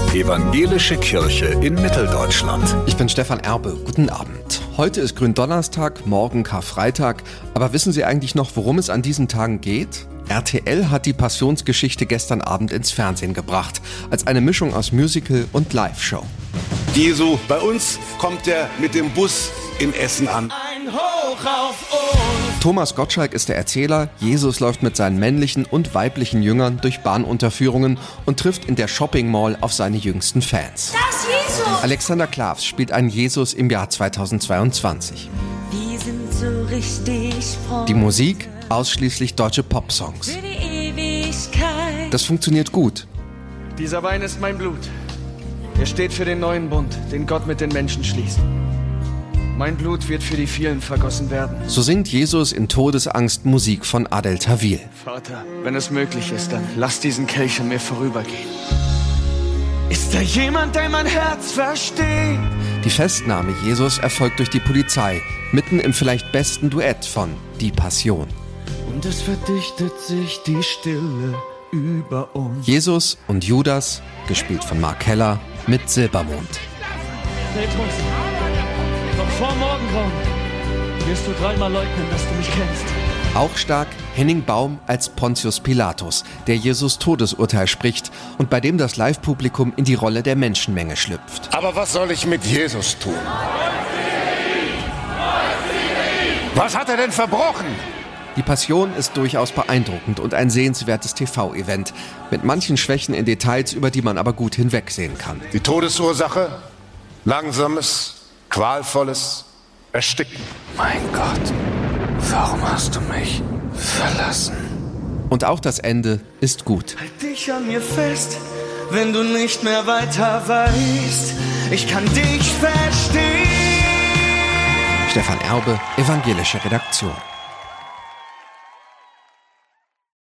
Evangelische Kirche in Mitteldeutschland. Ich bin Stefan Erbe. Guten Abend. Heute ist Gründonnerstag, morgen Karfreitag. Aber wissen Sie eigentlich noch, worum es an diesen Tagen geht? RTL hat die Passionsgeschichte gestern Abend ins Fernsehen gebracht. Als eine Mischung aus Musical und Live-Show. Jesu, bei uns kommt er mit dem Bus in Essen an. Ein Hoch auf uns. Thomas Gottschalk ist der Erzähler. Jesus läuft mit seinen männlichen und weiblichen Jüngern durch Bahnunterführungen und trifft in der Shopping Mall auf seine jüngsten Fans. Das Jesus. Alexander Klavs spielt einen Jesus im Jahr 2022. Wir sind so richtig froh. Die Musik ausschließlich deutsche Popsongs. Für die Ewigkeit. Das funktioniert gut. Dieser Wein ist mein Blut. Er steht für den neuen Bund, den Gott mit den Menschen schließt. Mein Blut wird für die vielen vergossen werden. So singt Jesus in Todesangst Musik von Adel Tawil. Vater, wenn es möglich ist, dann lass diesen Kelch an mir vorübergehen. Ist da jemand, der mein Herz versteht? Die Festnahme Jesus erfolgt durch die Polizei, mitten im vielleicht besten Duett von Die Passion. Und es verdichtet sich die Stille über uns. Jesus und Judas, gespielt von Mark Keller, mit Silbermond. Petrus, noch vor Morgengrauen wirst du dreimal leugnen, dass du mich kennst. Auch stark Henning Baum als Pontius Pilatus, der Jesus Todesurteil spricht und bei dem das Live-Publikum in die Rolle der Menschenmenge schlüpft. Aber was soll ich mit Jesus tun? Was hat er denn verbrochen? Die Passion ist durchaus beeindruckend und ein sehenswertes TV-Event, mit manchen Schwächen in Details, über die man aber gut hinwegsehen kann. Die Todesursache? Langsames, qualvolles Ersticken. Mein Gott, warum hast du mich verlassen? Und auch das Ende ist gut. Halt dich an mir fest, wenn du nicht mehr weiter weißt. Ich kann dich verstehen. Stefan Erbe, Evangelische Redaktion.